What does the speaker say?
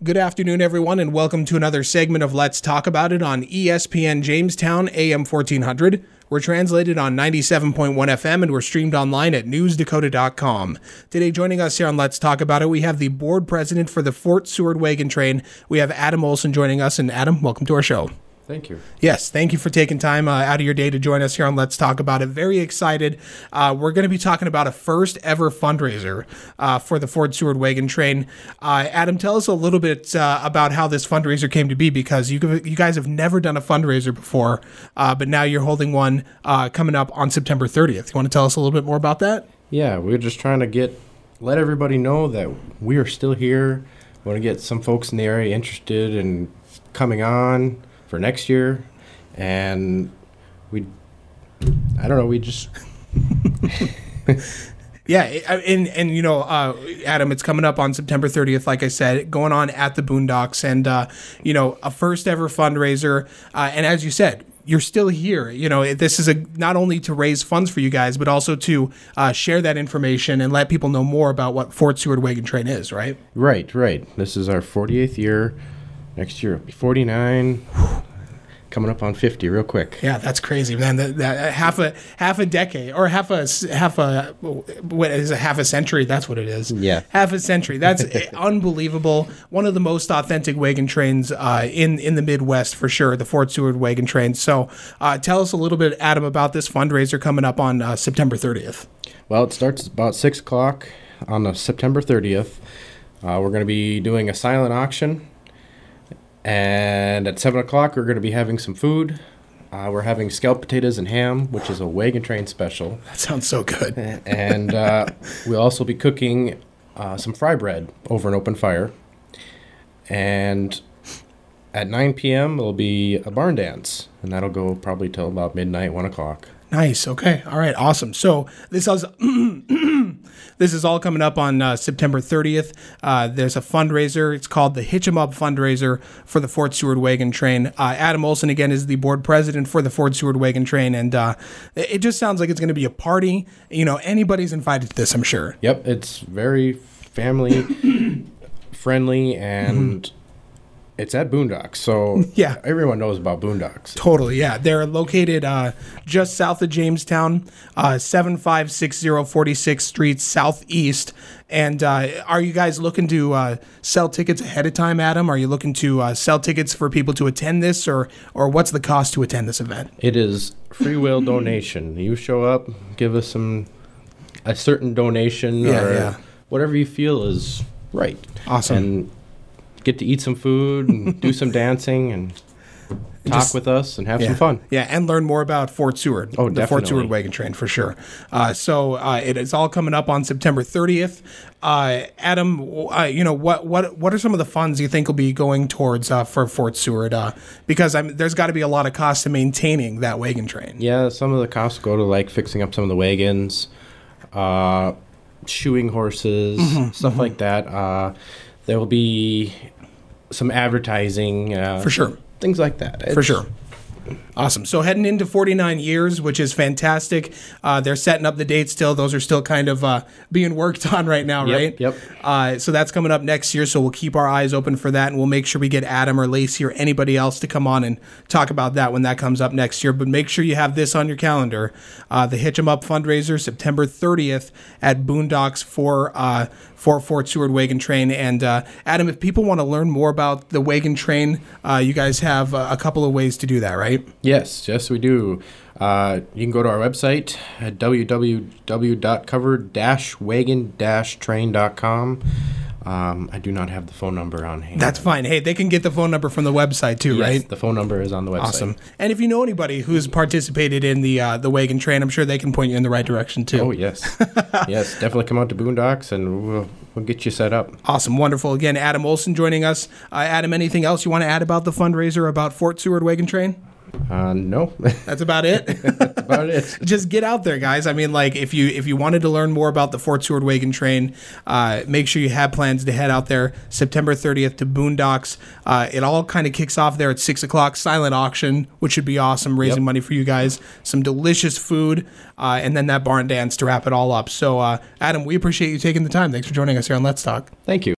Good afternoon, everyone, and welcome to another segment of Let's Talk About It on ESPN Jamestown, AM 1400. We're translated on 97.1 FM, and we're streamed online at newsdakota.com. Today, joining us here on Let's Talk About It, we have the board president for the Fort Seward Wagon Train. We have Adam Olson joining us, and Adam, welcome to our show. Thank you. Yes, thank you for taking time out of your day to join us here on Let's Talk About It. Very excited. We're going to be talking about a first ever fundraiser for the Fort Seward Wagon Train. Adam, tell us a little bit about how this fundraiser came to be, because you guys have never done a fundraiser before, but now you're holding one coming up on September 30th. You want to tell us a little bit more about that? Yeah, we're just trying to let everybody know that we are still here. We want to get some folks in the area interested in coming on for next year, and we just Yeah, and you know, Adam, it's coming up on September 30th, like I said, going on at the Boondocks, and you know, a first ever fundraiser, and as you said, you're still here. You know, this is not only to raise funds for you guys, but also to share that information and let people know more about what Fort Seward Wagon Train is, right? Right. This is our 48th year. Next year it'll be 49. Coming up on 50 real quick. Yeah, that's crazy, man. That half a decade, or half a century. That's what it is. Yeah, half a century. That's unbelievable. One of the most authentic wagon trains in the Midwest for sure. The Fort Seward Wagon Train. So, tell us a little bit, Adam, about this fundraiser coming up on September 30th. Well, it starts about 6:00 on September 30th. We're going to be doing a silent auction. And at 7:00, we're going to be having some food. We're having scalloped potatoes and ham, which is a wagon train special. That sounds so good. And we'll also be cooking some fry bread over an open fire. And at 9 p.m., there'll be a barn dance, and that'll go probably till about midnight, 1 o'clock. Nice. Okay. All right. Awesome. So this is all coming up on September 30th. There's a fundraiser. It's called the Hitch 'em Up fundraiser for the Fort Seward Wagon Train. Adam Olson, again, is the board president for the Fort Seward Wagon Train, and it just sounds like it's going to be a party. You know, anybody's invited to this, I'm sure. Yep. It's very family friendly, and it's at Boondocks, so yeah, everyone knows about Boondocks. Totally, yeah. They're located just south of Jamestown, 7560 46th Street Southeast. And are you guys looking to sell tickets ahead of time, Adam? Are you looking to sell tickets for people to attend this, or what's the cost to attend this event? It is free will donation. You show up, give us a certain donation, whatever you feel is right. Awesome. And get to eat some food and do some dancing and talk with us and have some fun. Yeah, and learn more about Fort Seward. Oh, the definitely. Fort Seward Wagon Train, for sure. So it is all coming up on September 30th. Adam, you know, what are some of the funds you think will be going towards for Fort Seward? Because there's got to be a lot of cost to maintaining that wagon train. Yeah, some of the costs go to like fixing up some of the wagons, shoeing horses, stuff like that. There will be some advertising. For sure. Things like that. For sure. Awesome. So heading into 49 years, which is fantastic. They're setting up the dates still. Those are still kind of being worked on right now, right? Yep. So that's coming up next year, so we'll keep our eyes open for that, and we'll make sure we get Adam or Lacey or anybody else to come on and talk about that when that comes up next year. But make sure you have this on your calendar. The Hitch 'em Up fundraiser, September 30th at Boondocks for Fort Seward Wagon Train. And Adam, if people want to learn more about the wagon train, you guys have a couple of ways to do that, right? Yes, we do. You can go to our website at www.cover-wagon-train.com. I do not have the phone number on hand. That's fine. Hey, they can get the phone number from the website too, right? Yes, the phone number is on the website. Awesome. And if you know anybody who's participated in the wagon train, I'm sure they can point you in the right direction too. Oh, yes. Yes, definitely come out to Boondocks and we'll get you set up. Awesome. Wonderful. Again, Adam Olson joining us. Adam, anything else you want to add about the fundraiser, about Fort Seward Wagon Train? No. That's about it. That's about it. Just get out there, guys. I mean, like, if you wanted to learn more about the Fort Seward Wagon Train, make sure you have plans to head out there September 30th to Boondocks. It all kind of kicks off there at 6 o'clock. Silent auction, which should be awesome, raising money for you guys. Some delicious food, and then that barn dance to wrap it all up. So, Adam, we appreciate you taking the time. Thanks for joining us here on Let's Talk. Thank you.